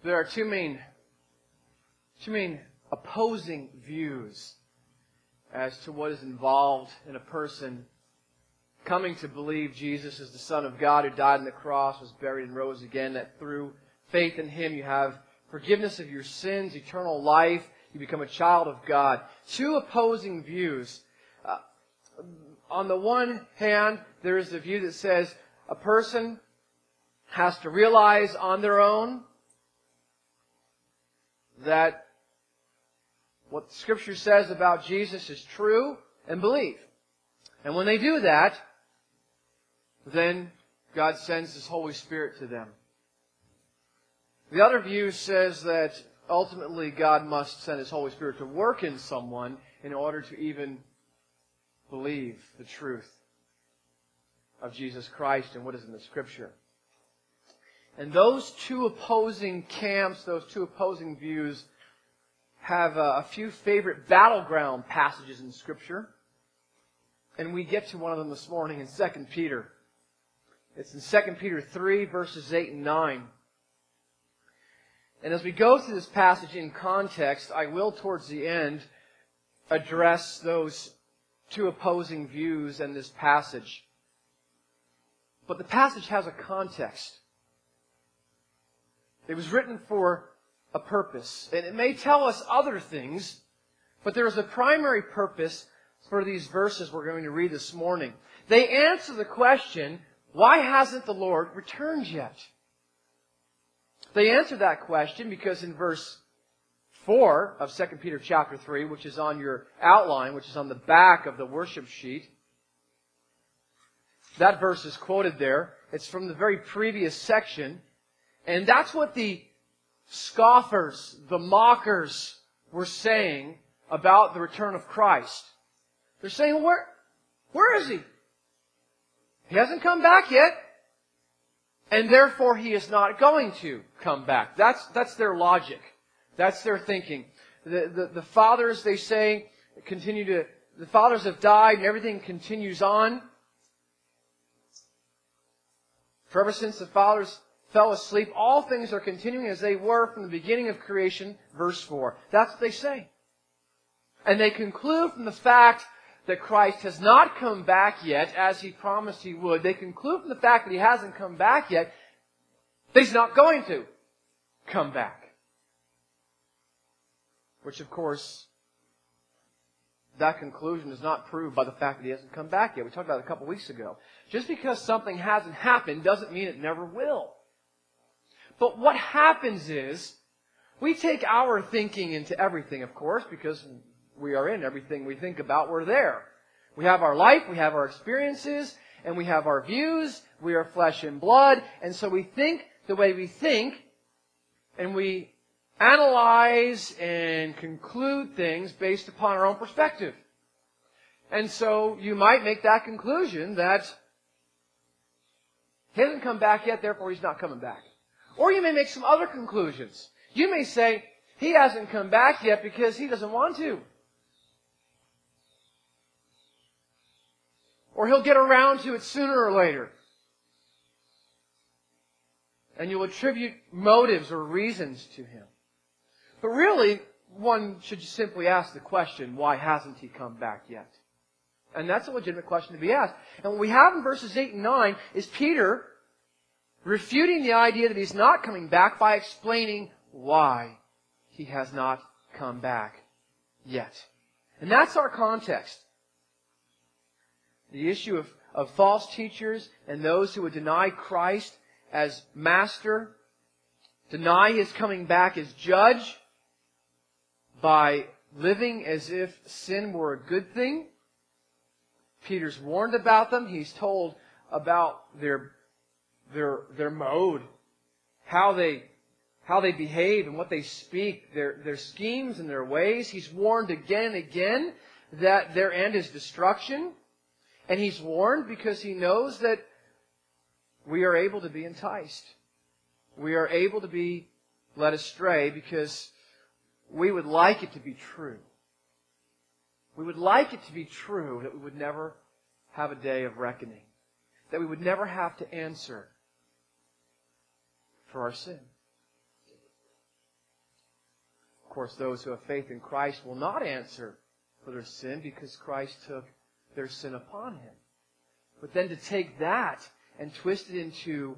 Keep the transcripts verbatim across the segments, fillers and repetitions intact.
there are two main, two main opposing views as to what is involved in a person coming to believe Jesus is the Son of God who died on the cross, was buried and rose again, that through faith in Him you have forgiveness of your sins, eternal life, you become a child of God. Two opposing views. Uh, on the one hand, there is the view that says a person has to realize on their own that what the Scripture says about Jesus is true and believe. And when they do that, then God sends His Holy Spirit to them. The other view says that ultimately God must send His Holy Spirit to work in someone in order to even believe the truth of Jesus Christ and what is in the Scripture. And those two opposing camps, those two opposing views, have a few favorite battleground passages in Scripture. And we get to one of them this morning in Second Peter. It's in Second Peter three, verses eight and nine. And as we go through this passage in context, I will, towards the end, address those two opposing views in this passage. But the passage has a context. It was written for a purpose. And it may tell us other things, but there is a primary purpose for these verses we're going to read this morning. They answer the question, why hasn't the Lord returned yet? They answer that question because in verse four of Second Peter chapter three, which is on your outline, which is on the back of the worship sheet, that verse is quoted there. It's from the very previous section. And that's what the scoffers, the mockers, were saying about the return of Christ. They're saying, where, where is He? He hasn't come back yet. And therefore He is not going to come back. That's, that's their logic. That's their thinking. The, the, the fathers, they say, continue to, the fathers have died and everything continues on. For ever since the fathers fell asleep, all things are continuing as they were from the beginning of creation, verse four. That's what they say. And they conclude from the fact that Christ has not come back yet, as He promised He would. They conclude from the fact that He hasn't come back yet, that He's not going to come back. Which, of course, that conclusion is not proved by the fact that He hasn't come back yet. We talked about it a couple weeks ago. Just because something hasn't happened doesn't mean it never will. But what happens is, we take our thinking into everything, of course, because we are in everything we think about, we're there. We have our life, we have our experiences, and we have our views. We are flesh and blood, and so we think the way we think, and we analyze and conclude things based upon our own perspective. And so you might make that conclusion that He hasn't come back yet, therefore He's not coming back. Or you may make some other conclusions. You may say, He hasn't come back yet because He doesn't want to. Or He'll get around to it sooner or later. And you'll attribute motives or reasons to Him. But really, one should just simply ask the question, why hasn't He come back yet? And that's a legitimate question to be asked. And what we have in verses eight and nine is Peter refuting the idea that He's not coming back by explaining why He has not come back yet. And that's our context. The issue of, of false teachers and those who would deny Christ as Master, deny His coming back as Judge by living as if sin were a good thing. Peter's warned about them. He's told about their their their mode, how they how they behave and what they speak, their their schemes and their ways. He's warned again and again that their end is destruction. And He's warned because He knows that we are able to be enticed. We are able to be led astray because we would like it to be true. We would like it to be true that we would never have a day of reckoning. That we would never have to answer for our sin. course, those who have faith in Christ will not answer for their sin because Christ took their sin upon Him. But then to take that and twist it into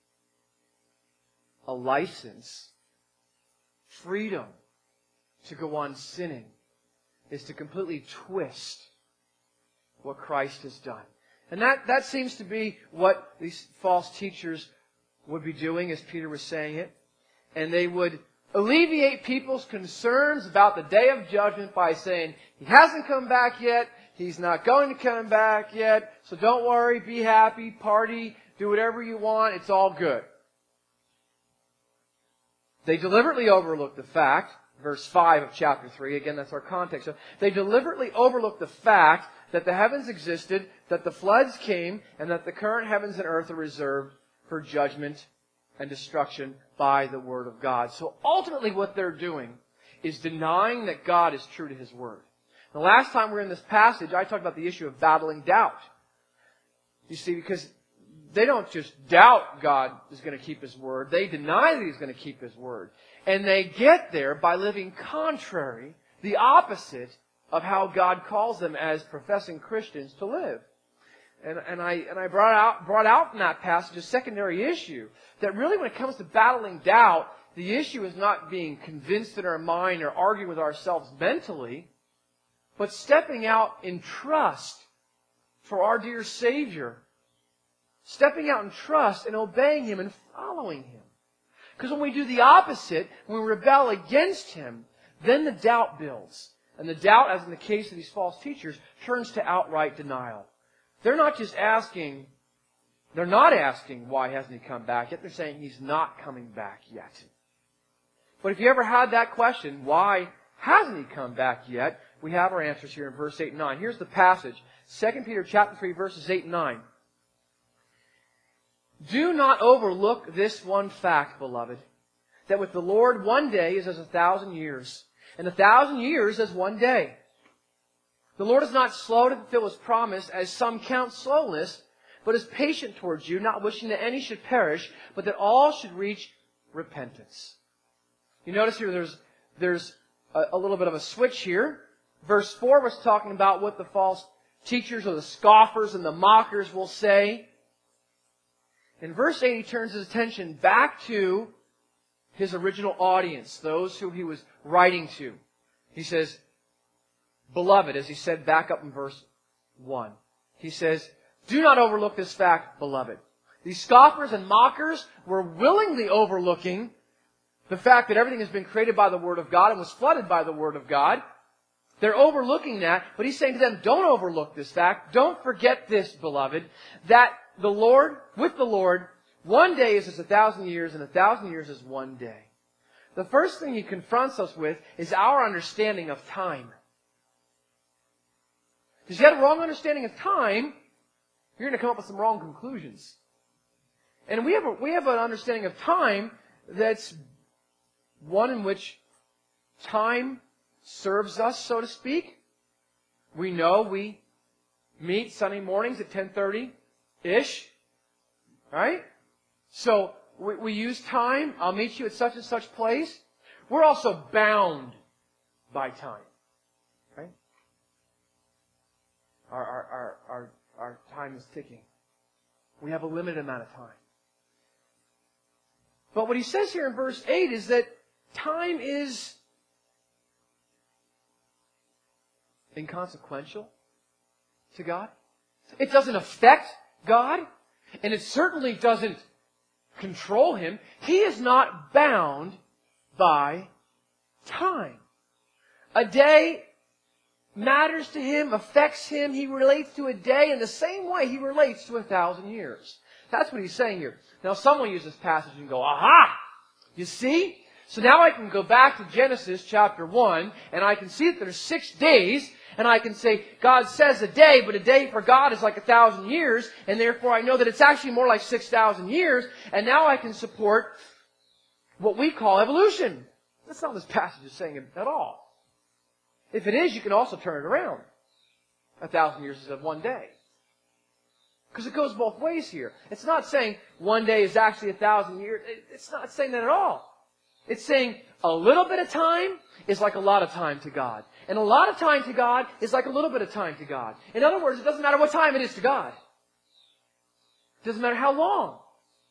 a license, freedom to go on sinning, is to completely twist what Christ has done. And that, that seems to be what these false teachers would be doing, as Peter was saying it. And they would alleviate people's concerns about the day of judgment by saying, He hasn't come back yet, He's not going to come back yet, so don't worry, be happy, party, do whatever you want, it's all good. They deliberately overlook the fact, verse five of chapter three, again that's our context, so they deliberately overlook the fact that the heavens existed, that the floods came, and that the current heavens and earth are reserved for judgment and destruction by the Word of God. So ultimately what they're doing is denying that God is true to His Word. The last time we were in this passage, I talked about the issue of battling doubt. You see, because they don't just doubt God is going to keep His Word. They deny that He's going to keep His Word. And they get there by living contrary, the opposite of how God calls them as professing Christians to live. And, and I, and I brought out, brought out in that passage a secondary issue, that really when it comes to battling doubt, the issue is not being convinced in our mind or arguing with ourselves mentally, but stepping out in trust for our dear Savior. Stepping out in trust and obeying Him and following Him. Because when we do the opposite, when we rebel against Him, then the doubt builds. And the doubt, as in the case of these false teachers, turns to outright denial. They're not just asking, they're not asking, why hasn't He come back yet? They're saying He's not coming back yet. But if you ever had that question, why hasn't He come back yet? We have our answers here in verse eight and nine. Here's the passage. Second Peter chapter three, verses eight and nine. Do not overlook this one fact, beloved, that with the Lord one day is as a thousand years, and a thousand years as one day. The Lord is not slow to fulfill His promise, as some count slowness, but is patient towards you, not wishing that any should perish, but that all should reach repentance. You notice here there's, there's a, a little bit of a switch here. Verse four was talking about what the false teachers or the scoffers and the mockers will say. In verse eight, he turns his attention back to his original audience, those who he was writing to. He says, beloved, as he said back up in verse one. He says, do not overlook this fact, beloved. These scoffers and mockers were willingly overlooking the fact that everything has been created by the Word of God and was flooded by the Word of God. They're overlooking that, but he's saying to them, don't overlook this fact. Don't forget this, beloved, that the Lord, with the Lord, one day is as a thousand years, and a thousand years is one day. The first thing he confronts us with is our understanding of time. Because you have a wrong understanding of time, you're going to come up with some wrong conclusions. And we have a, we have an understanding of time that's one in which time serves us, so to speak. We know we meet Sunday mornings at ten thirty-ish. Right? So we, we use time. I'll meet you at such and such place. We're also bound by time. Right? Our, our, our, our, our time is ticking. We have a limited amount of time. But what he says here in verse eight is that time is inconsequential to God. It doesn't affect God. And it certainly doesn't control Him. He is not bound by time. A day matters to Him, affects Him. He relates to a day in the same way He relates to a thousand years. That's what he's saying here. Now some will use this passage and go, aha! You see? So now I can go back to Genesis chapter one, and I can see that there's six days, and I can say, God says a day, but a day for God is like a thousand years, and therefore I know that it's actually more like six thousand years, and now I can support what we call evolution. That's not what this passage is saying at all. If it is, you can also turn it around. A thousand years is of one day. Because it goes both ways here. It's not saying one day is actually a thousand years. It's not saying that at all. It's saying a little bit of time is like a lot of time to God. And a lot of time to God is like a little bit of time to God. In other words, it doesn't matter what time it is to God. It doesn't matter how long.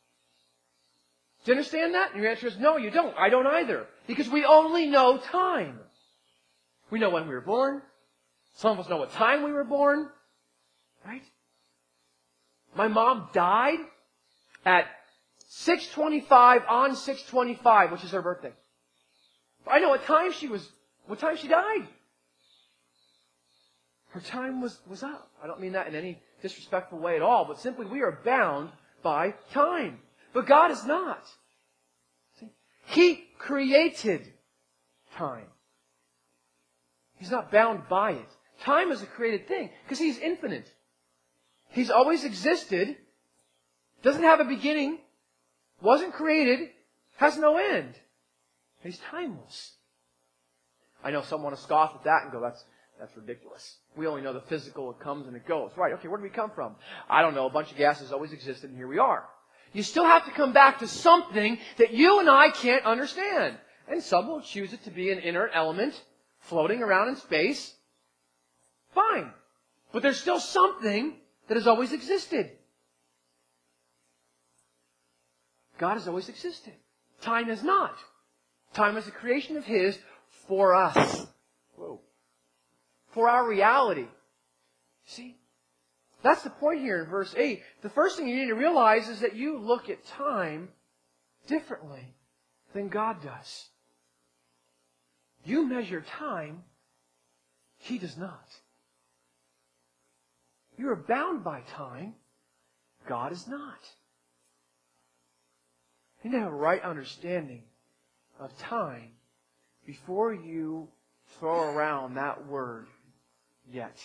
Do you understand that? And your answer is no, you don't. I don't either. Because we only know time. We know when we were born. Some of us know what time we were born. Right? My mom died at six twenty-five on six twenty-five, which is her birthday. I know what time she was, what time she died. Her time was, was up. I don't mean that in any disrespectful way at all, but simply we are bound by time. But God is not. See? He created time. He's not bound by it. Time is a created thing because He's infinite. He's always existed, doesn't have a beginning, wasn't created, has no end. He's timeless. I know some want to scoff at that and go, that's that's ridiculous. We only know the physical, it comes and it goes. Right, okay, where do we come from? I don't know, a bunch of gases always existed and here we are. You still have to come back to something that you and I can't understand. And some will choose it to be an inert element floating around in space. Fine. But there's still something that has always existed. God has always existed. Time has not. Time is a creation of His for us. Whoa. For our reality. See? That's the point here in verse eight. The first thing you need to realize is that you look at time differently than God does. You measure time, He does not. You are bound by time, God is not. You need to have a right understanding of time before you throw around that word, yet.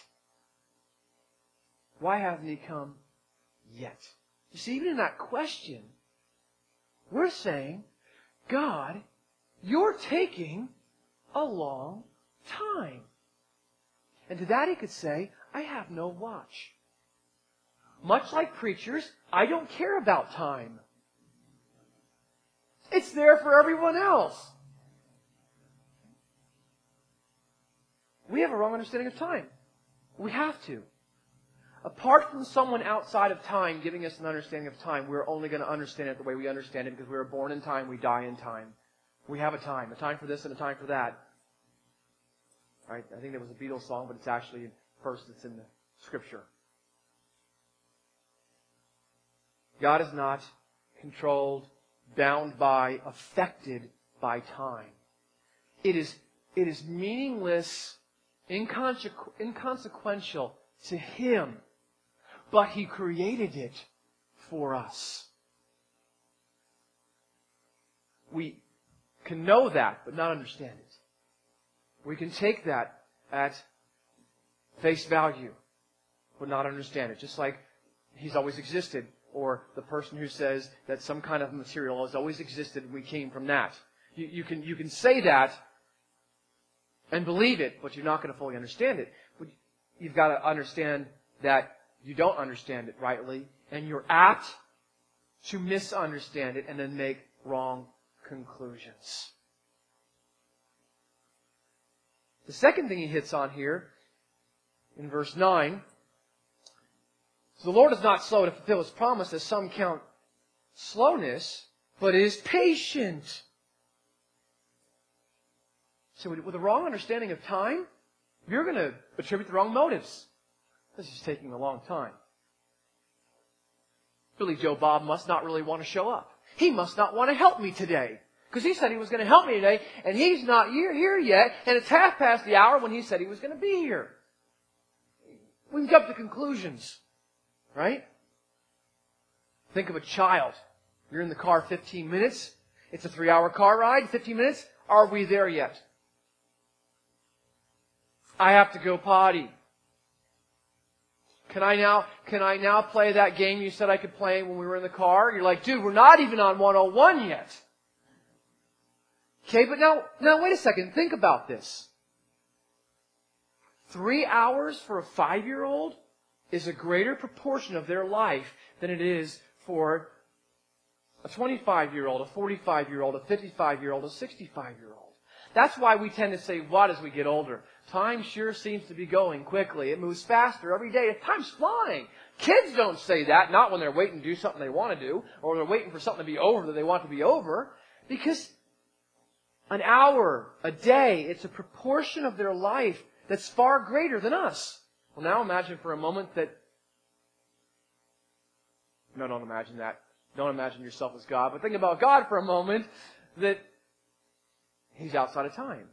Why hasn't He come yet? You see, even in that question, we're saying, God, you're taking a long time. And to that He could say, I have no watch. Much like preachers, I don't care about time. It's there for everyone else. We have a wrong understanding of time. We have to. Apart from someone outside of time giving us an understanding of time, we're only going to understand it the way we understand it because we were born in time, we die in time. We have a time, a time for this and a time for that. Right? I think there was a Beatles song, but it's actually first it's in the Scripture. God is not controlled, bound by, affected by time. It is, it is meaningless, inconsequ- inconsequential to Him, but He created it for us. We can know that, but not understand it. We can take that at face value, but not understand it. Just like He's always existed, or the person who says that some kind of material has always existed and we came from that. You, you can you can say that and believe it, but you're not going to fully understand it. But you've got to understand that you don't understand it rightly, and you're apt to misunderstand it and then make wrong conclusions. The second thing he hits on here, in verse nine, the Lord is not slow to fulfill His promise, as some count slowness, but is patient. So with a wrong understanding of time, you're going to attribute the wrong motives. This is taking a long time. Billy Joe Bob must not really want to show up. He must not want to help me today. Because he said he was going to help me today, and he's not here, here yet, and it's half past the hour when he said he was going to be here. We can jump to conclusions, right? Think of a child. You're in the car fifteen minutes. It's a three-hour car ride, fifteen minutes. Are we there yet? I have to go potty. Can I now, can I now play that game you said I could play when we were in the car? You're like, dude, we're not even on one oh one yet. Okay, but now, now wait a second. Think about this. Three hours for a five-year-old is a greater proportion of their life than it is for A twenty-five-year-old, a forty-five-year-old, a fifty-five-year-old, a sixty-five-year-old. That's why we tend to say, what as we get older? Time sure seems to be going quickly. It moves faster every day. Time's flying. Kids don't say that, not when they're waiting to do something they want to do, or they're waiting for something to be over that they want to be over, because an hour, a day, it's a proportion of their life that's far greater than us. Well, now imagine for a moment that... No, don't imagine that. Don't imagine yourself as God, but think about God for a moment, that He's outside of time.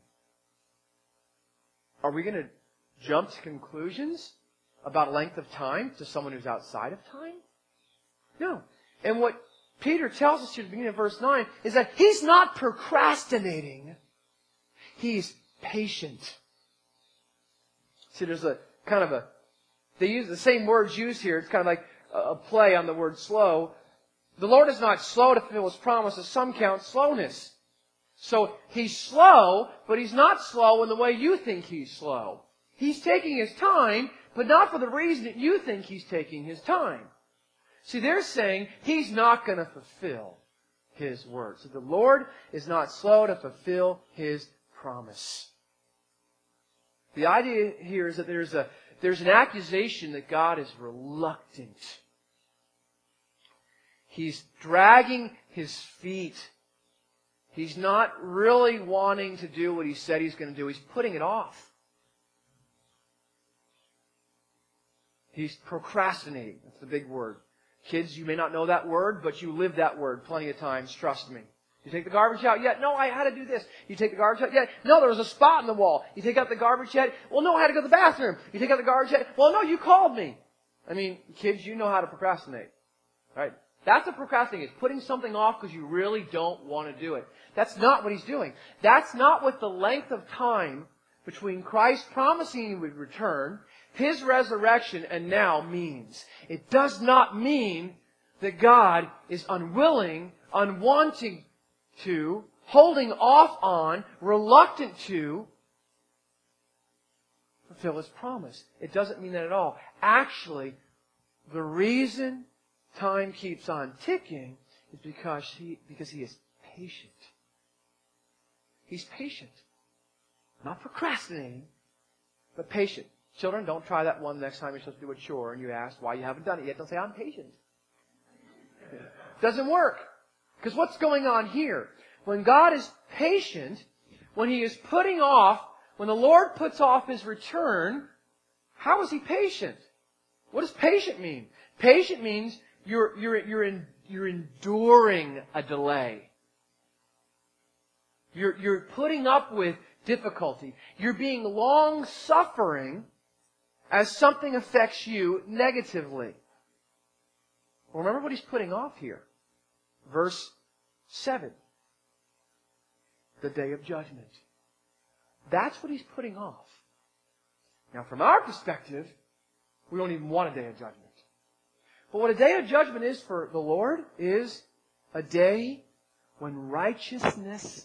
Are we going to jump to conclusions about length of time to someone who's outside of time? No. And what Peter tells us here at the beginning of verse nine is that He's not procrastinating. He's patient. See, there's a kind of a, they use the same words used here. It's kind of like a play on the word slow. The Lord is not slow to fulfill His promises. Some count slowness. So He's slow, but He's not slow in the way you think He's slow. He's taking His time, but not for the reason that you think He's taking His time. See, they're saying He's not going to fulfill His word. So the Lord is not slow to fulfill His promise. The idea here is that there's a there's an accusation that God is reluctant. He's dragging His feet. He's not really wanting to do what He said He's going to do. He's putting it off. He's procrastinating. That's the big word. Kids, you may not know that word, but you live that word plenty of times. Trust me. You take the garbage out yet? No, I had to do this. You take the garbage out yet? No, there was a spot in the wall. You take out the garbage yet? Well, no, I had to go to the bathroom. You take out the garbage yet? Well, no, you called me. I mean, kids, you know how to procrastinate. Right? That's what procrastinating is. Putting something off because you really don't want to do it. That's not what He's doing. That's not what the length of time between Christ promising He would return, His resurrection, and now means. It does not mean that God is unwilling, unwanting to, holding off on, reluctant to fulfill His promise. It doesn't mean that at all. Actually, the reason time keeps on ticking is because He, because He is patient. He's patient. Not procrastinating, but patient. Children, don't try that one next time you're supposed to do a chore and you ask why you haven't done it yet. Don't say, I'm patient. Doesn't work. Because what's going on here? When God is patient, when He is putting off, when the Lord puts off His return, how is He patient? What does patient mean? Patient means you're, you're, you're, in, you're enduring a delay. You're, you're putting up with difficulty. You're being long-suffering as something affects you negatively. Well, remember what He's putting off here. Verse seven. The day of judgment. That's what He's putting off. Now, from our perspective, we don't even want a day of judgment. But what a day of judgment is for the Lord is a day when righteousness...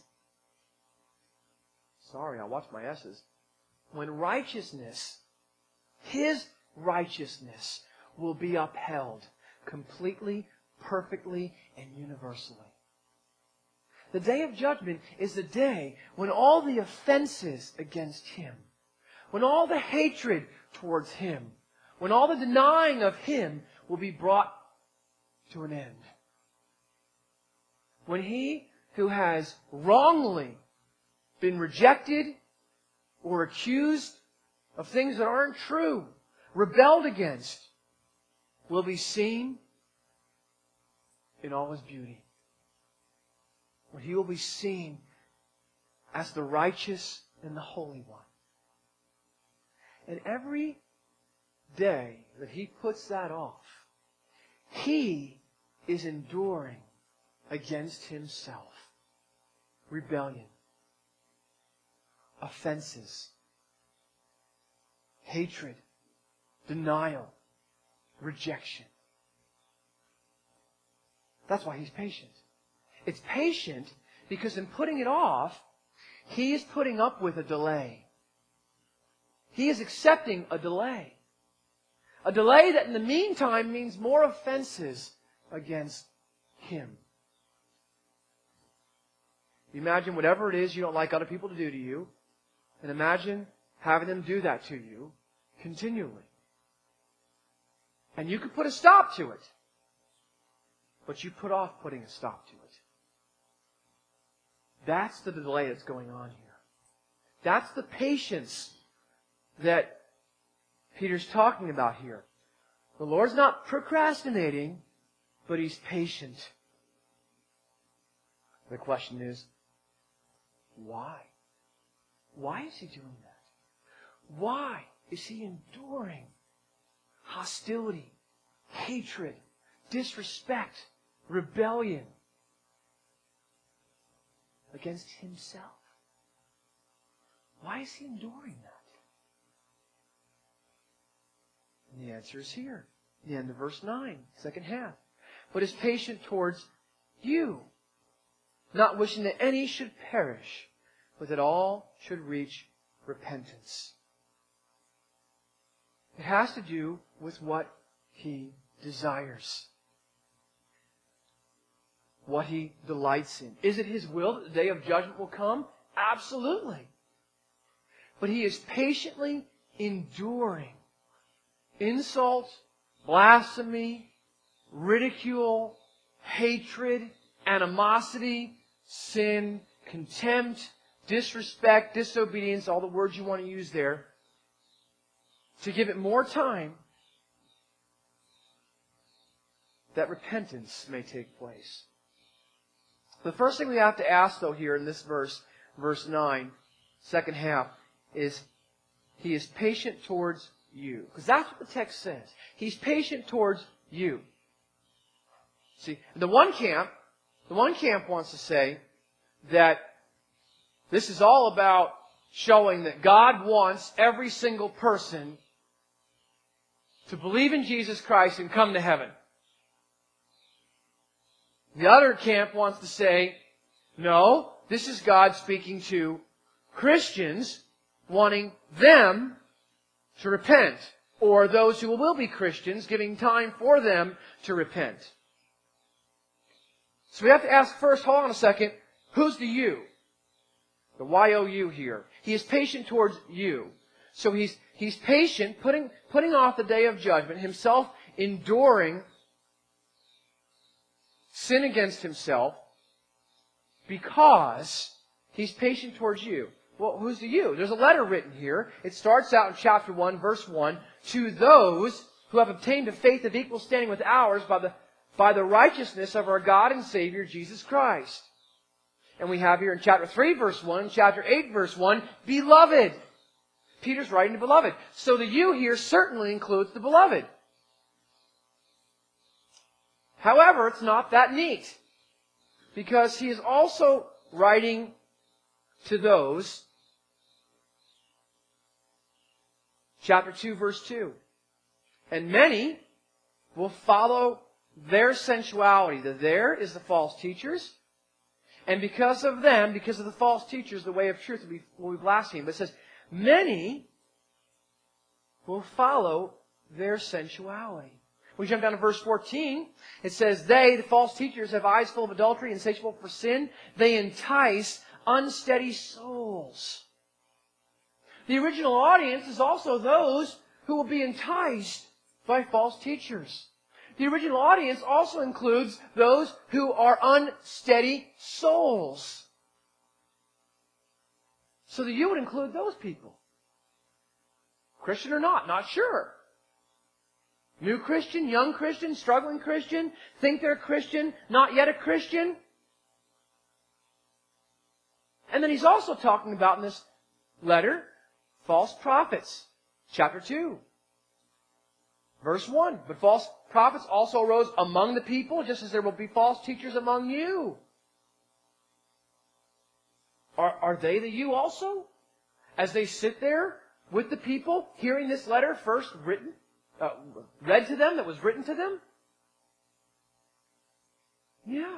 Sorry, I'll watch my S's. When righteousness, His righteousness, will be upheld completely, perfectly, and universally. The day of judgment is the day when all the offenses against Him, when all the hatred towards Him, when all the denying of Him will be brought to an end. When He who has wrongly been rejected or accused of things that aren't true, rebelled against, will be seen in all His beauty. When He will be seen as the righteous and the Holy One. And every day that He puts that off, He is enduring against Himself rebellion, offenses, hatred, denial, rejection. That's why He's patient. It's patient because in putting it off, He is putting up with a delay. He is accepting a delay. A delay that in the meantime means more offenses against Him. Imagine whatever it is you don't like other people to do to you, and imagine having them do that to you continually. And you could put a stop to it, but you put off putting a stop to it. That's the delay that's going on here. That's the patience that Peter's talking about here. The Lord's not procrastinating, but He's patient. The question is, why? Why is He doing that? Why is He enduring hostility, hatred, disrespect, rebellion against Himself? Why is He enduring that? And the answer is here, the end of verse nine, second half. But is patient towards you, not wishing that any should perish, but that all should reach repentance. It has to do with what He desires, what He delights in. Is it His will that the day of judgment will come? Absolutely. But He is patiently enduring insult, blasphemy, ridicule, hatred, animosity, sin, contempt, disrespect, disobedience, all the words you want to use there, to give it more time that repentance may take place. The first thing we have to ask, though, here in this verse, verse nine, second half, is He is patient towards you. Because that's what the text says. He's patient towards you. See, the one camp, the one camp wants to say that this is all about showing that God wants every single person to believe in Jesus Christ and come to heaven. The other camp wants to say, no, this is God speaking to Christians, wanting them to repent, or those who will be Christians, giving time for them to repent. So we have to ask first, hold on a second, who's the you? The Y O U here. He is patient towards you. So he's, he's patient, putting, putting off the day of judgment, Himself enduring sin against Himself, because He's patient towards you. Well, who's the you? There's a letter written here. It starts out in chapter one, verse one, to those who have obtained a faith of equal standing with ours by the, by the righteousness of our God and Savior, Jesus Christ. And we have here in chapter three, verse one, chapter eight, verse one, beloved. Peter's writing to beloved. So the you here certainly includes the beloved. However, it's not that neat, because he is also writing to those, chapter two, verse two. And many will follow their sensuality. The there is the false teachers. And because of them, because of the false teachers, the way of truth will be, will be blasphemed. But it says, many will follow their sensuality. We jump down to verse fourteen. It says, they, the false teachers, have eyes full of adultery, insatiable for sin. They entice unsteady souls. The original audience is also those who will be enticed by false teachers. The original audience also includes those who are unsteady souls. So that you would include those people. Christian or not, not sure. New Christian, young Christian, struggling Christian, think they're a Christian, not yet a Christian. And then he's also talking about in this letter, false prophets. Chapter two. Verse one. But false prophets also arose among the people, just as there will be false teachers among you. Are, are they the you also? As they sit there with the people, hearing this letter first written, uh, read to them, that was written to them? Yeah.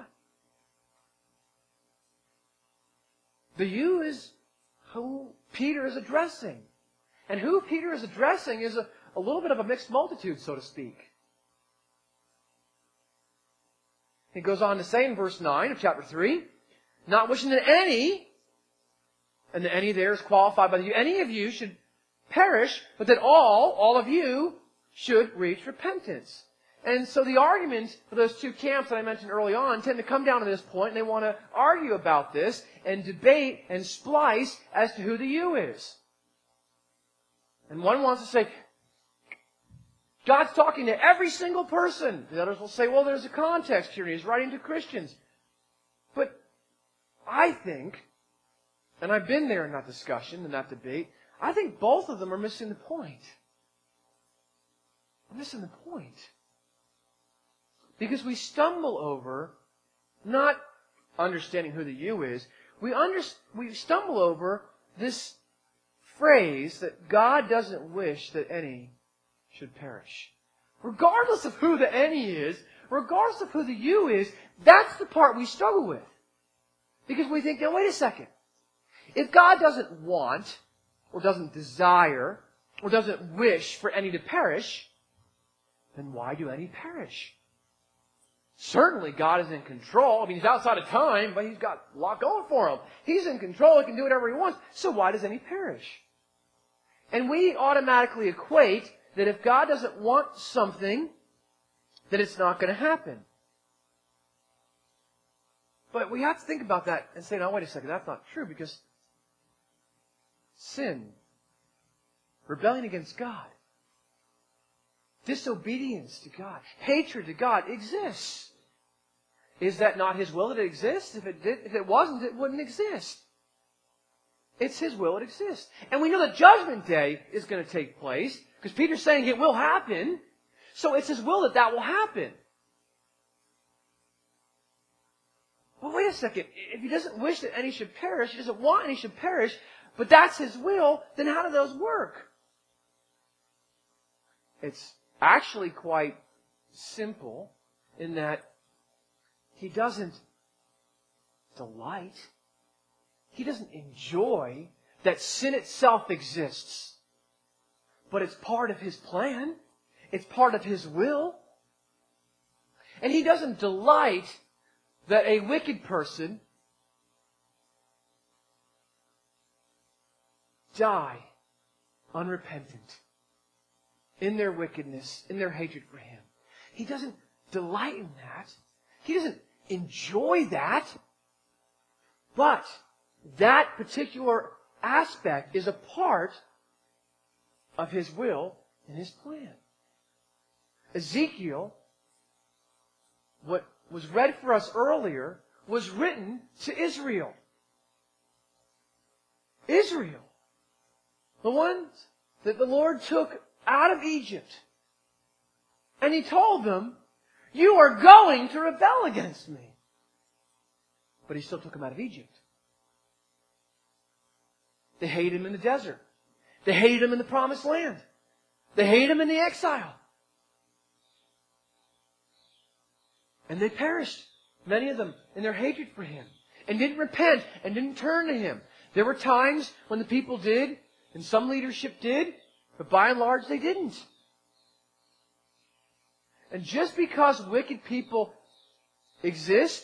The you is who Peter is addressing. And who Peter is addressing is a, a little bit of a mixed multitude, so to speak. He goes on to say in verse nine of chapter three, Not wishing that any, and the any there is qualified by the you, any of you should perish, but that all, all of you, should reach repentance. And so the arguments for those two camps that I mentioned early on tend to come down to this point, and they want to argue about this and debate and splice as to who the you is. And one wants to say, God's talking to every single person. The others will say, well, there's a context here, and He's writing to Christians. But I think, and I've been there in that discussion, in that debate, I think both of them are missing the point. They're missing the point. Because we stumble over not understanding who the you is. We, under, we stumble over this phrase that God doesn't wish that any should perish. Regardless of who the any is, regardless of who the you is, that's the part we struggle with. Because we think, now wait a second. If God doesn't want, or doesn't desire, or doesn't wish for any to perish, then why do any perish? Certainly God is in control. I mean, He's outside of time, but He's got a lot going for Him. He's in control. He can do whatever He wants. So why does any perish? And we automatically equate that if God doesn't want something, that it's not going to happen. But we have to think about that and say, no, wait a second, that's not true, because sin, rebellion against God, disobedience to God, hatred to God exists. Is that not His will that it exists? If it did, if it wasn't, it wouldn't exist. It's His will it exists. And we know that Judgment Day is going to take place, because Peter's saying it will happen. So it's His will that that will happen. Well, wait a second. If He doesn't wish that any should perish, He doesn't want any should perish, but that's His will, then how do those work? It's actually quite simple in that He doesn't delight. He doesn't enjoy that sin itself exists. But it's part of His plan. It's part of His will. And He doesn't delight that a wicked person die unrepentant in their wickedness, in their hatred for Him. He doesn't delight in that. He doesn't enjoy that. But that particular aspect is a part of His will and His plan. Ezekiel, what was read for us earlier, was written to Israel. Israel. The ones that the Lord took out of Egypt. And He told them, you are going to rebel against me. But He still took them out of Egypt. They hated Him in the desert. They hated Him in the promised land. They hated Him in the exile. And they perished, many of them, in their hatred for Him. And didn't repent and didn't turn to Him. There were times when the people did, and some leadership did, but by and large they didn't. And just because wicked people exist,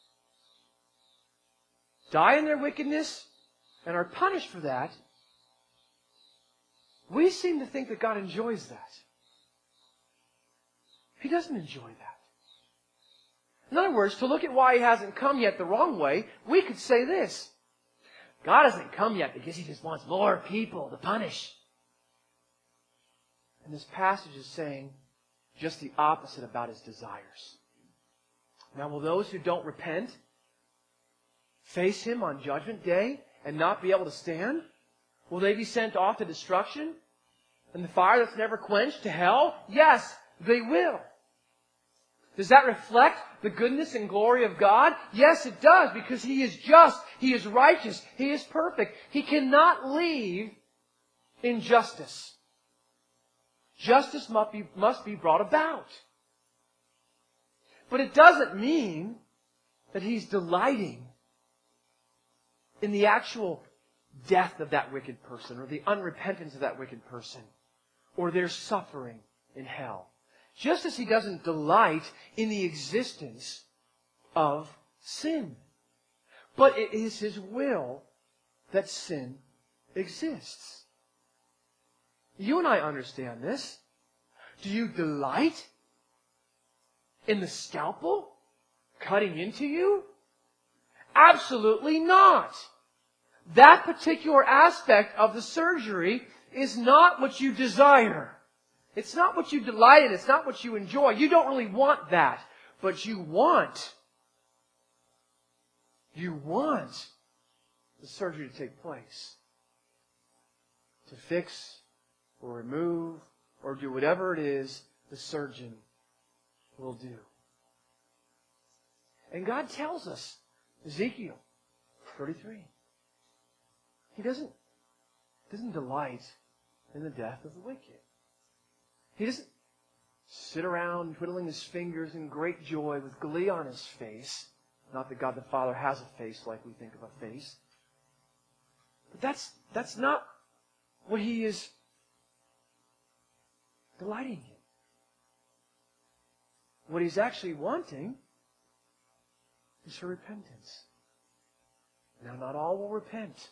die in their wickedness, and are punished for that, we seem to think that God enjoys that. He doesn't enjoy that. In other words, to look at why He hasn't come yet the wrong way, we could say this. God hasn't come yet because He just wants more people to punish. And this passage is saying just the opposite about His desires. Now, will those who don't repent face Him on Judgment Day and not be able to stand? Will they be sent off to destruction and the fire that's never quenched to hell? Yes, they will. Does that reflect the goodness and glory of God? Yes, it does, because He is just, He is righteous, He is perfect. He cannot leave injustice. Justice must be, must be brought about. But it doesn't mean that He's delighting in the actual death of that wicked person, or the unrepentance of that wicked person, or their suffering in hell. Just as He doesn't delight in the existence of sin. But it is His will that sin exists. You and I understand this. Do you delight in the scalpel cutting into you? Absolutely not. That particular aspect of the surgery is not what you desire. It's not what you delight in. It's not what you enjoy. You don't really want that. But you want, you want the surgery to take place. To fix or remove or do whatever it is the surgeon will do. And God tells us, Ezekiel thirty-three, He doesn't, doesn't delight in the death of the wicked. He doesn't sit around twiddling His fingers in great joy with glee on His face. Not that God the Father has a face like we think of a face. But that's, that's not what He is delighting in. What He's actually wanting is for repentance. Now, not all will repent.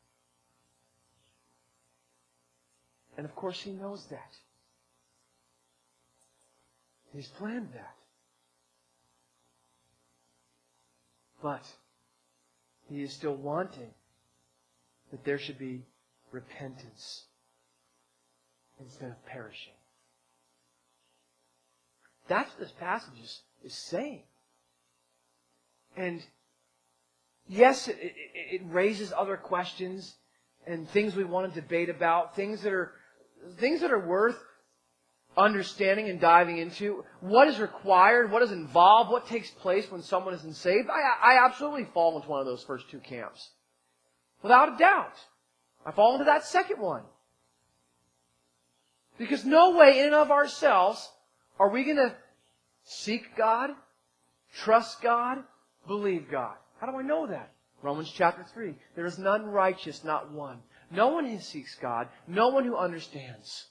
And of course He knows that. He's planned that. But He is still wanting that there should be repentance instead of perishing. That's what this passage is, is saying. And yes, it, it, it raises other questions and things we want to debate about, things that are things that are worth understanding and diving into. What is required? What is involved? What takes place when someone isn't saved? I, I absolutely fall into one of those first two camps. Without a doubt. I fall into that second one. Because no way in and of ourselves are we going to seek God, trust God, believe God. How do I know that? Romans chapter three. There is none righteous, not one. No one who seeks God. No one who understands.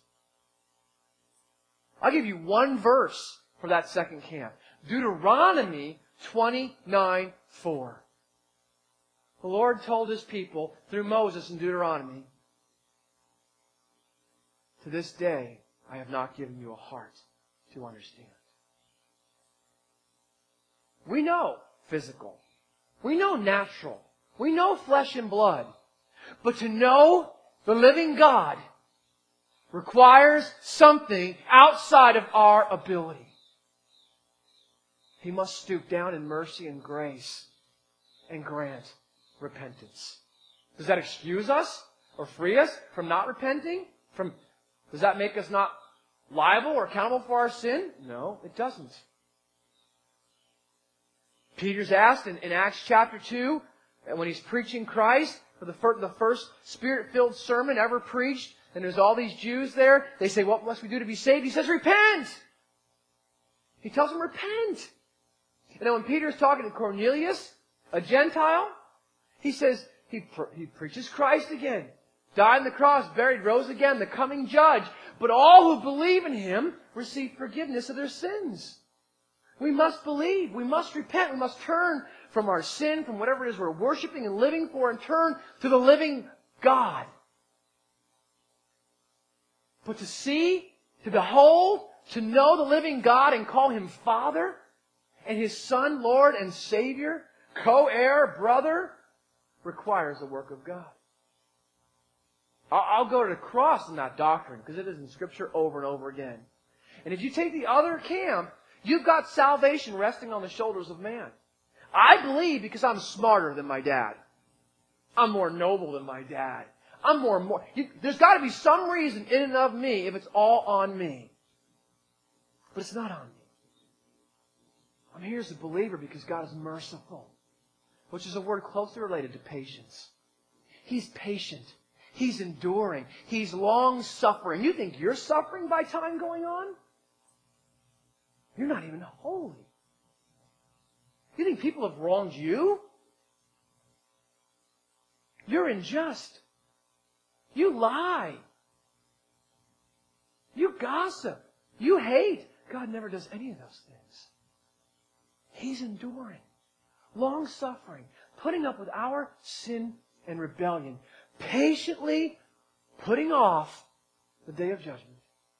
I'll give you one verse for that second camp. Deuteronomy twenty-nine four. The Lord told His people through Moses in Deuteronomy, to this day I have not given you a heart to understand. We know physical. We know natural. We know flesh and blood. But to know the living God requires something outside of our ability. He must stoop down in mercy and grace and grant repentance. Does that excuse us or free us from not repenting? From, does that make us not liable or accountable for our sin? No, it doesn't. Peter's asked in, in Acts chapter two, when he's preaching Christ, for the first, the first Spirit-filled sermon ever preached, and there's all these Jews there. They say, what must we do to be saved? He says, repent! He tells them, repent! And then when Peter's talking to Cornelius, a Gentile, he says, he, he preaches Christ again. Died on the cross, buried, rose again, the coming judge. But all who believe in Him receive forgiveness of their sins. We must believe. We must repent. We must turn from our sin, from whatever it is we're worshiping and living for, and turn to the living God. But to see, to behold, to know the living God and call Him Father, and His Son, Lord and Savior, co-heir, brother, requires the work of God. I'll go to the cross in that doctrine, because it is in Scripture over and over again. And if you take the other camp, you've got salvation resting on the shoulders of man. I believe because I'm smarter than my dad. I'm more noble than my dad. I'm more, more. You, there's got to be some reason in and of me if it's all on me. But it's not on me. I'm here as a believer because God is merciful, which is a word closely related to patience. He's patient. He's enduring. He's long-suffering. You think you're suffering by time going on? You're not even holy. You think people have wronged you? You're unjust. You lie. You gossip. You hate. God never does any of those things. He's enduring, long-suffering, putting up with our sin and rebellion, patiently putting off the day of judgment,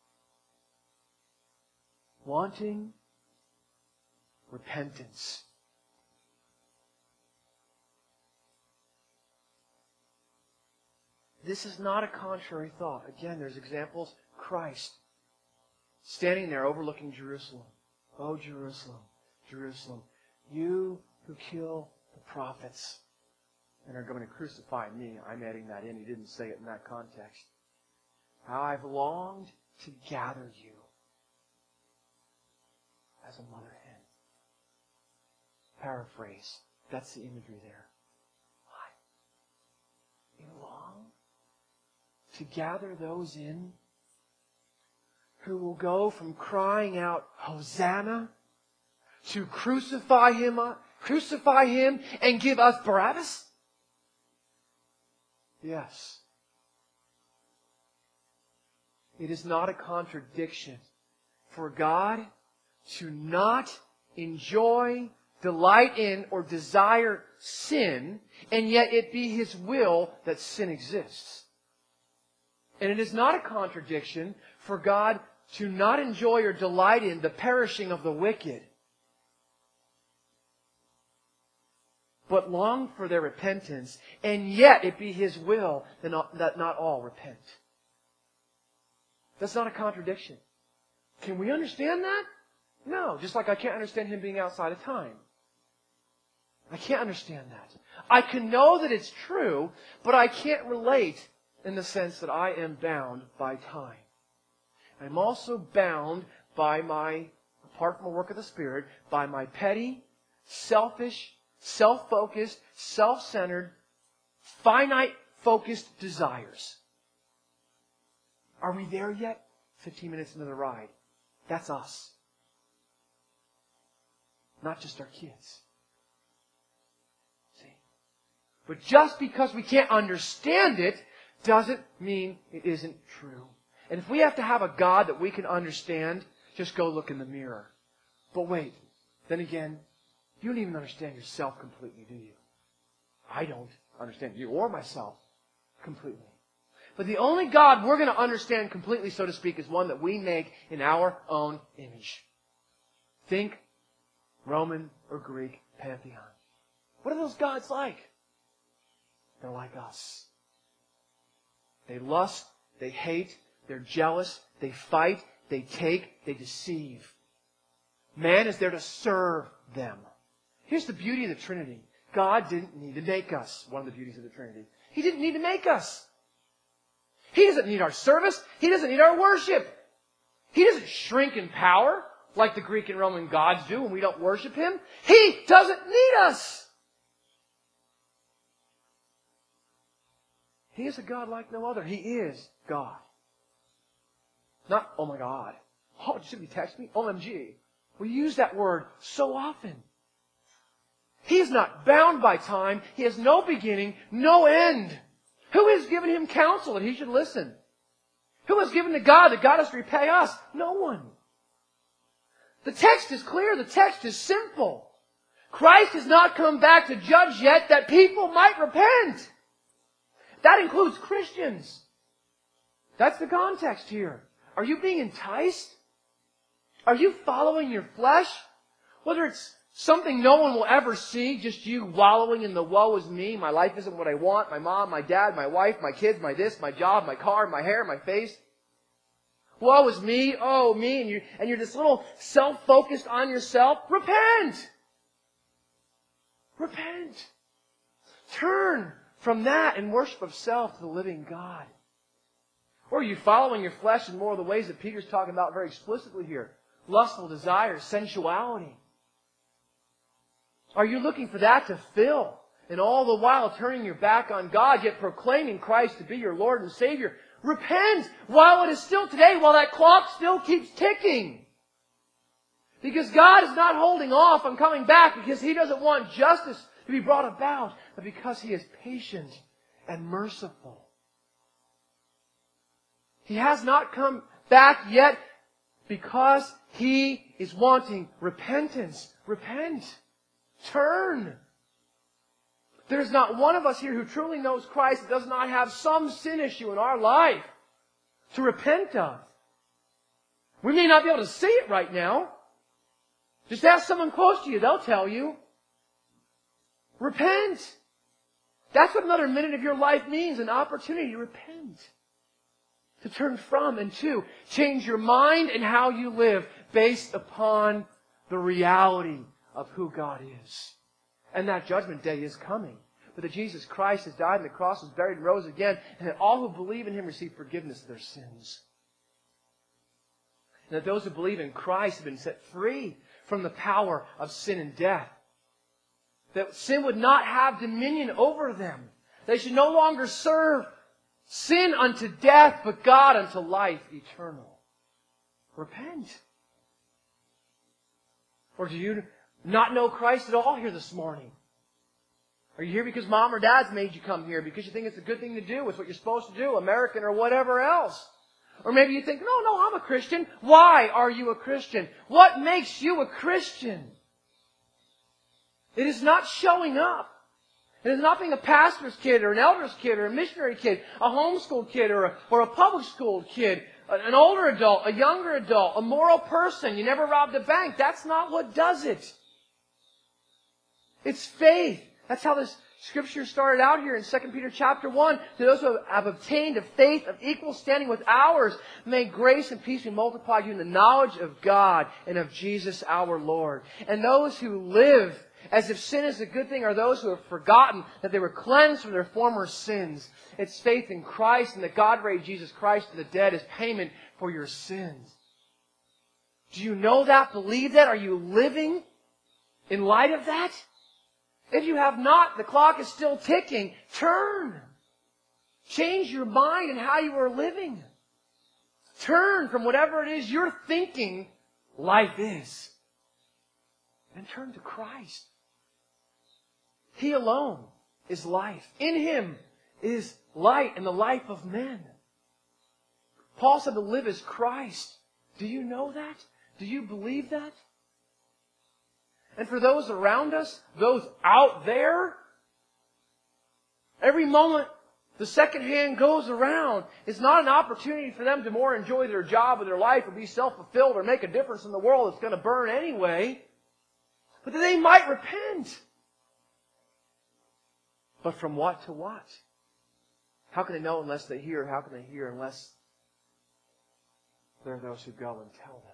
wanting repentance. This is not a contrary thought. Again, there's examples. Christ standing there overlooking Jerusalem. Oh, Jerusalem, Jerusalem, you who kill the prophets and are going to crucify me. I'm adding that in. He didn't say it in that context. How I've longed to gather you as a mother hen. Paraphrase. That's the imagery there. Why? You long to gather those in who will go from crying out, Hosanna, to crucify him, crucify him and give us Barabbas? Yes. It is not a contradiction for God to not enjoy, delight in, or desire sin, and yet it be His will that sin exists. And it is not a contradiction for God to not enjoy or delight in the perishing of the wicked, but long for their repentance, and yet it be His will that not, that not all repent. That's not a contradiction. Can we understand that? No, just like I can't understand Him being outside of time. I can't understand that. I can know that it's true, but I can't relate in the sense that I am bound by time. I'm also bound by my, apart from the work of the Spirit, by my petty, selfish, self-focused, self-centered, finite-focused desires. Are we there yet? Fifteen minutes into the ride. That's us. Not just our kids. See? But just because we can't understand it doesn't mean it isn't true. And if we have to have a God that we can understand, just go look in the mirror. But wait, then again, you don't even understand yourself completely, do you? I don't understand you or myself completely. But the only God we're going to understand completely, so to speak, is one that we make in our own image. Think Roman or Greek pantheon. What are those gods like? They're like us. They lust, they hate, they're jealous, they fight, they take, they deceive. Man is there to serve them. Here's the beauty of the Trinity. God didn't need to make us. One of the beauties of the Trinity. He didn't need to make us. He doesn't need our service. He doesn't need our worship. He doesn't shrink in power like the Greek and Roman gods do when we don't worship Him. He doesn't need us. He is a God like no other. He is God. Not, oh my God. Oh, did somebody text me? O M G. We use that word so often. He is not bound by time. He has no beginning, no end. Who has given Him counsel that He should listen? Who has given to God that God has to repay us? No one. The text is clear. The text is simple. Christ has not come back to judge yet that people might repent. That includes Christians. That's the context here. Are you being enticed? Are you following your flesh? Whether it's something no one will ever see, just you wallowing in the woe is me, my life isn't what I want, my mom, my dad, my wife, my kids, my this, my job, my car, my hair, my face. Woe is me, oh me, and you're, and you're this little self-focused on yourself. Repent! Repent! Turn from that and worship of self to the living God. Or are you following your flesh in more of the ways that Peter's talking about very explicitly here? Lustful desires, sensuality. Are you looking for that to fill? And all the while turning your back on God, yet proclaiming Christ to be your Lord and Savior. Repent while it is still today, while that clock still keeps ticking. Because God is not holding off on coming back because He doesn't want justice to be brought about, but because He is patient and merciful. He has not come back yet because He is wanting repentance. Repent. Turn. There's not one of us here who truly knows Christ that does not have some sin issue in our life to repent of. We may not be able to see it right now. Just ask someone close to you. They'll tell you. Repent. That's what another minute of your life means. An opportunity to repent. To turn from and to change your mind and how you live based upon the reality of who God is. And that judgment day is coming. But that Jesus Christ has died on the cross, was buried and rose again, and that all who believe in Him receive forgiveness of their sins. And that those who believe in Christ have been set free from the power of sin and death. That sin would not have dominion over them. They should no longer serve sin unto death, but God unto life eternal. Repent. Or do you not know Christ at all here this morning? Are you here because mom or dad's made you come here? Because you think it's a good thing to do? It's what you're supposed to do, American or whatever else? Or maybe you think, no, no, I'm a Christian. Why are you a Christian? What makes you a Christian? It is not showing up. It is not being a pastor's kid or an elder's kid or a missionary kid, a homeschool kid or a, or a public school kid, an older adult, a younger adult, a moral person. You never robbed a bank. That's not what does it. It's faith. That's how this scripture started out here in Second Peter chapter one. To those who have obtained a faith of equal standing with ours, may grace and peace be multiplied to you in the knowledge of God and of Jesus our Lord. And those who live as if sin is a good thing are those who have forgotten that they were cleansed from their former sins. It's faith in Christ and that God raised Jesus Christ from the dead as payment for your sins. Do you know that? Believe that? Are you living in light of that? If you have not, the clock is still ticking. Turn. Change your mind and how you are living. Turn from whatever it is you're thinking life is. And turn to Christ. He alone is life. In Him is light and the life of men. Paul said to live is Christ. Do you know that? Do you believe that? And for those around us, those out there, every moment the second hand goes around is not an opportunity for them to more enjoy their job or their life or be self-fulfilled or make a difference in the world that's going to burn anyway. But that they might repent. But from what to what? How can they know unless they hear? How can they hear unless there are those who go and tell them?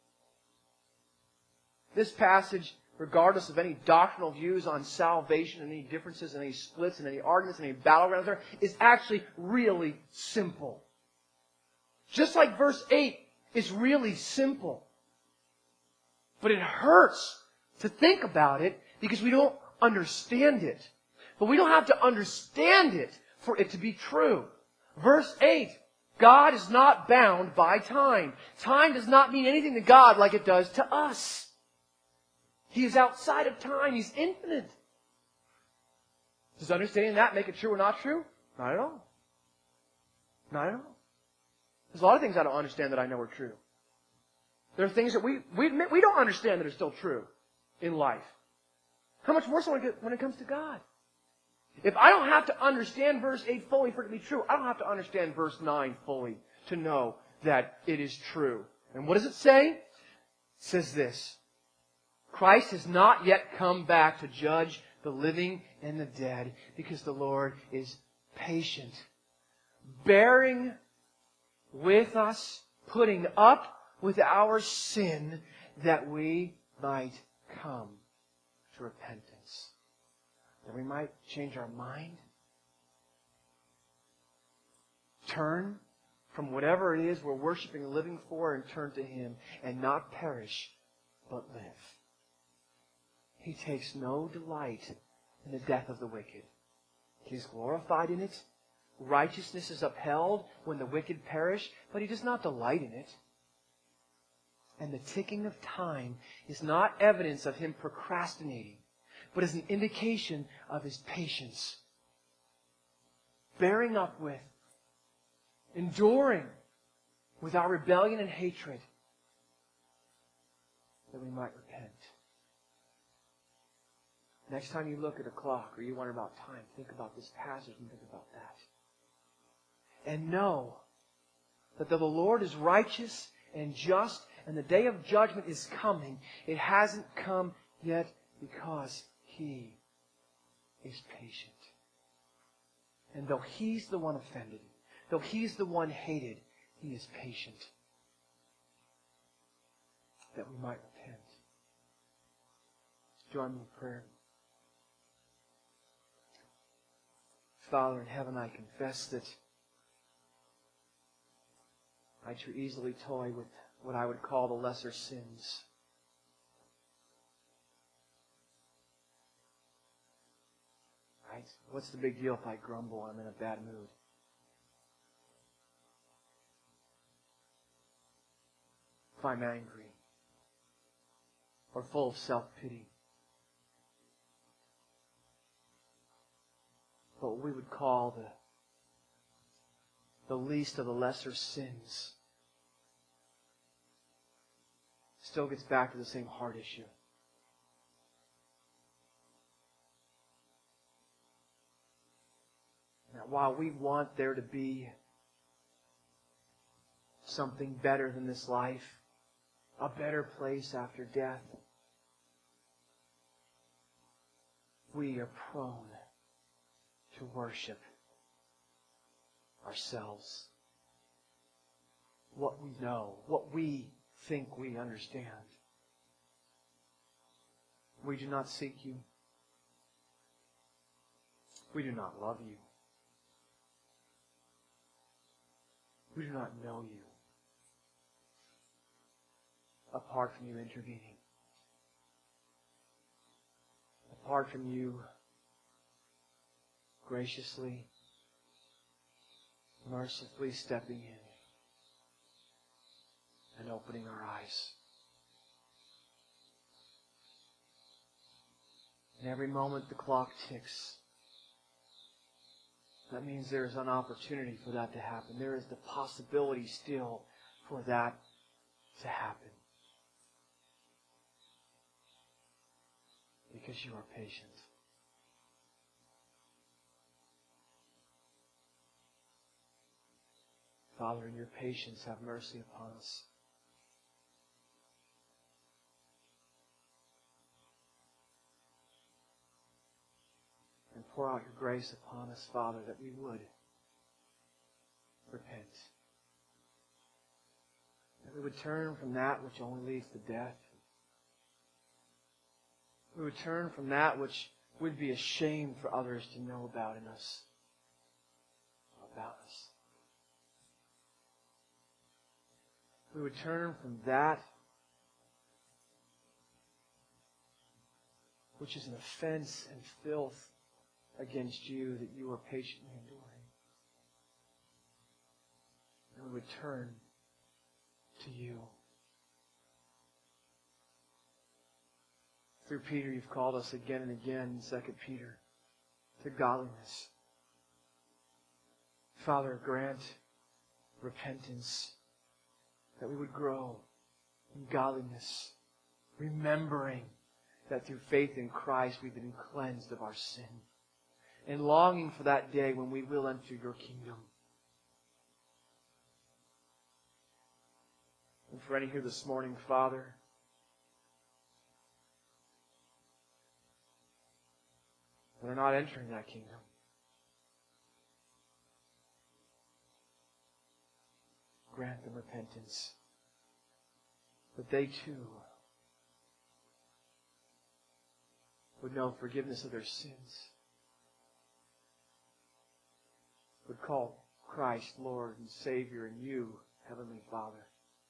This passage, regardless of any doctrinal views on salvation, and any differences, and any splits, and any arguments, and any battlegrounds there, is actually really simple. Just like verse eight is really simple. But it hurts to think about it because we don't understand it. But we don't have to understand it for it to be true. Verse eight, God is not bound by time. Time does not mean anything to God like it does to us. He is outside of time. He's infinite. Does understanding that make it true or not true? Not at all. Not at all. There's a lot of things I don't understand that I know are true. There are things that we, we admit we don't understand that are still true in life. How much more so when it comes to God? If I don't have to understand verse eight fully for it to be true, I don't have to understand verse nine fully to know that it is true. And what does it say? It says this. Christ has not yet come back to judge the living and the dead because the Lord is patient, bearing with us, putting up with our sin that we might come to repentance, that we might change our mind, turn from whatever it is we're worshiping and living for and turn to Him and not perish but live. He takes no delight in the death of the wicked. He is glorified in it. Righteousness is upheld when the wicked perish, but He does not delight in it. And the ticking of time is not evidence of Him procrastinating, but is an indication of His patience. Bearing up with, enduring with our rebellion and hatred, that we might repent. Next time you look at a clock or you wonder about time, think about this passage and think about that. And know that though the Lord is righteous and just and the day of judgment is coming, it hasn't come yet because He is patient. And though He's the one offended, though He's the one hated, He is patient that we might repent. Join me in prayer. Father in heaven, I confess that I too easily toy with what I would call the lesser sins. Right? What's the big deal if I grumble and I'm in a bad mood? If I'm angry or full of self-pity? What we would call the, the least of the lesser sins still gets back to the same heart issue. That while we want there to be something better than this life, a better place after death, we are prone to worship ourselves. What we know, what we think we understand. We do not seek You. We do not love You. We do not know You apart from You intervening. Apart from You graciously, mercifully stepping in and opening our eyes. And every moment the clock ticks, that means there is an opportunity for that to happen. There is the possibility still for that to happen. Because You are patient. Father, in Your patience, have mercy upon us. And pour out Your grace upon us, Father, that we would repent. That we would turn from that which only leads to death. We would turn from that which would be a shame for others to know about in us. About us. We would turn from that which is an offense and filth against You that You are patiently enduring. And we would turn to You. Through Peter, You've called us again and again in Second Peter to godliness. Father, grant repentance, that we would grow in godliness, remembering that through faith in Christ we've been cleansed of our sin, and longing for that day when we will enter Your kingdom. And for any here this morning, Father, that are not entering that kingdom, grant them repentance, that they too would know forgiveness of their sins, would call Christ Lord and Savior, and You, Heavenly Father.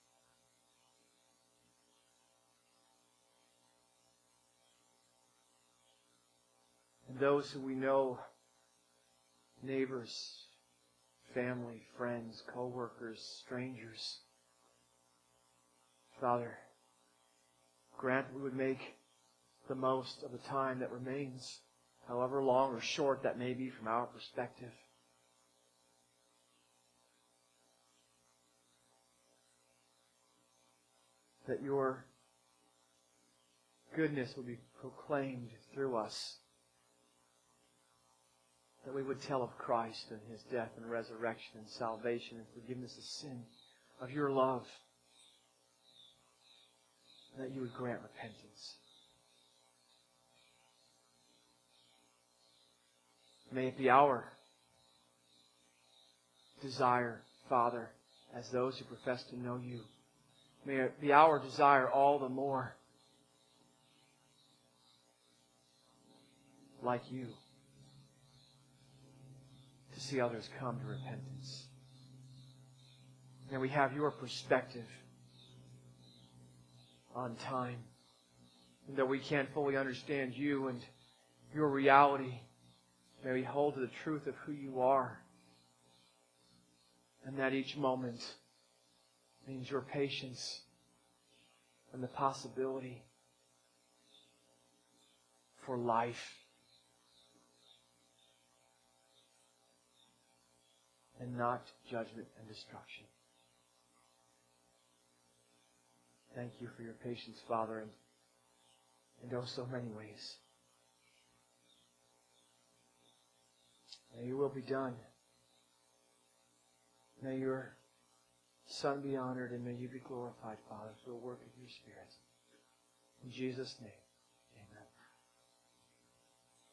And those who we know, neighbors, family, friends, co-workers, strangers, Father, grant we would make the most of the time that remains, however long or short that may be from our perspective. That Your goodness would be proclaimed through us. That we would tell of Christ and His death and resurrection and salvation and forgiveness of sin, of Your love. And that You would grant repentance. May it be our desire, Father, as those who profess to know You. May it be our desire all the more, like You, to see others come to repentance. May we have Your perspective on time. And though we can't fully understand You and Your reality, may we hold to the truth of who You are. And that each moment means Your patience and the possibility for life and not judgment and destruction. Thank You for Your patience, Father, and in oh so many ways. May Your will be done. May Your Son be honored, and may You be glorified, Father, through the work of Your Spirit. In Jesus' name.